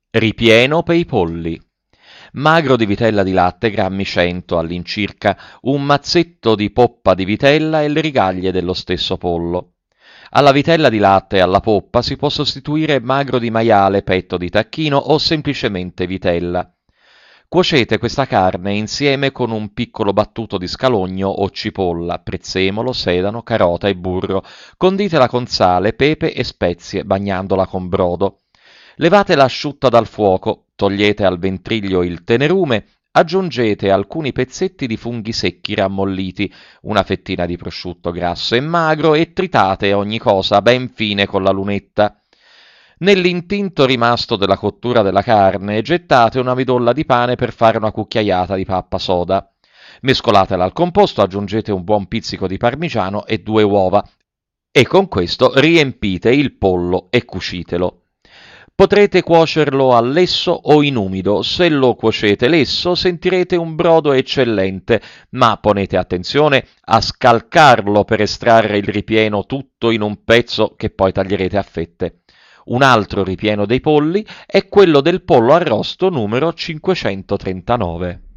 Ripieno per i polli. Magro di vitella di latte, grammi 100 all'incirca, un mazzetto di poppa di vitella e le rigaglie dello stesso pollo. Alla vitella di latte e alla poppa si può sostituire magro di maiale, petto di tacchino o semplicemente vitella. Cuocete questa carne insieme con un piccolo battuto di scalogno o cipolla, prezzemolo, sedano, carota e burro. Conditela con sale, pepe e spezie, bagnandola con brodo. Levatela asciutta dal fuoco, togliete al ventriglio il tenerume, aggiungete alcuni pezzetti di funghi secchi rammolliti, una fettina di prosciutto grasso e magro e tritate ogni cosa ben fine con la lunetta. Nell'intinto rimasto della cottura della carne gettate una midolla di pane per fare una cucchiaiata di pappa soda. Mescolatela al composto, aggiungete un buon pizzico di parmigiano e 2 uova e con questo riempite il pollo e cucitelo. Potrete cuocerlo a lesso o in umido. Se lo cuocete lesso sentirete un brodo eccellente, ma ponete attenzione a scalcarlo per estrarre il ripieno tutto in un pezzo che poi taglierete a fette. Un altro ripieno dei polli è quello del pollo arrosto numero 539.